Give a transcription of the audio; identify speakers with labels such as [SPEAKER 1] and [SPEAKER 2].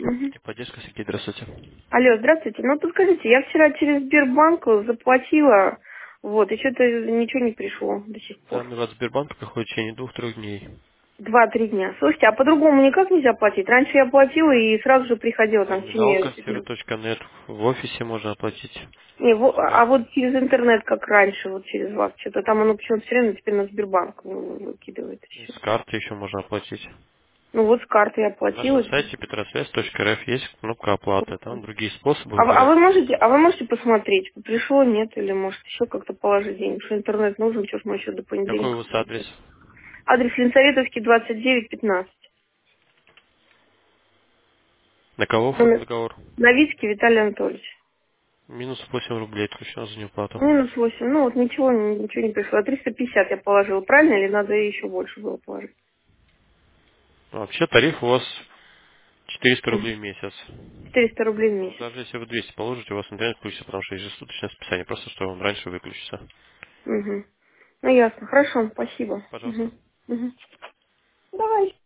[SPEAKER 1] Мгм.
[SPEAKER 2] Поддержка, Сергей, здравствуйте.
[SPEAKER 1] Алло, здравствуйте. Ну, подскажите, я вчера через Сбербанк заплатила, вот, и что-то ничего не пришло до сих пор.
[SPEAKER 2] Данный от Сбербанка приходит в течение 2-3 дней.
[SPEAKER 1] 2-3 дня. Слушайте, а по-другому никак нельзя платить? Раньше я платила и сразу же приходила там в
[SPEAKER 2] Терминал
[SPEAKER 1] семье.
[SPEAKER 2] кассиры.нет в офисе можно оплатить.
[SPEAKER 1] Не,
[SPEAKER 2] Скар-
[SPEAKER 1] а вот через интернет, как раньше, вот через вас, что-то там оно почему-то все время теперь на Сбербанк выкидывает все.
[SPEAKER 2] С карты еще можно оплатить.
[SPEAKER 1] Ну вот с карты я
[SPEAKER 2] На нашем
[SPEAKER 1] оплатила.
[SPEAKER 2] сайте petrosвязь.рф есть кнопка оплаты. Там другие способы
[SPEAKER 1] А вы
[SPEAKER 2] выбирать.
[SPEAKER 1] можете посмотреть, пришло, нет, или может еще как-то положить денег, что интернет нужен, что ж мы еще до
[SPEAKER 2] Какой у
[SPEAKER 1] понедельника.
[SPEAKER 2] вас адрес?
[SPEAKER 1] Адрес Ленсоветовский, 29-15.
[SPEAKER 2] На кого оформлен
[SPEAKER 1] Номер
[SPEAKER 2] договор?
[SPEAKER 1] Новицкий Виталий Анатольевич.
[SPEAKER 2] Минус 8 рублей отключено за неуплату.
[SPEAKER 1] Минус 8. Ну вот ничего не пришло. 350 я положила, правильно, или надо еще больше было положить?
[SPEAKER 2] Вообще тариф у вас 400
[SPEAKER 1] Мгм.
[SPEAKER 2] рублей в месяц.
[SPEAKER 1] 400 рублей в
[SPEAKER 2] Но
[SPEAKER 1] месяц.
[SPEAKER 2] даже если вы 200 положите, у вас интернет включится, потому что ежесуточное списание, просто что он раньше выключится.
[SPEAKER 1] Угу. Ну ясно. Хорошо, спасибо.
[SPEAKER 2] Пожалуйста.
[SPEAKER 1] Угу. Угу. Давай.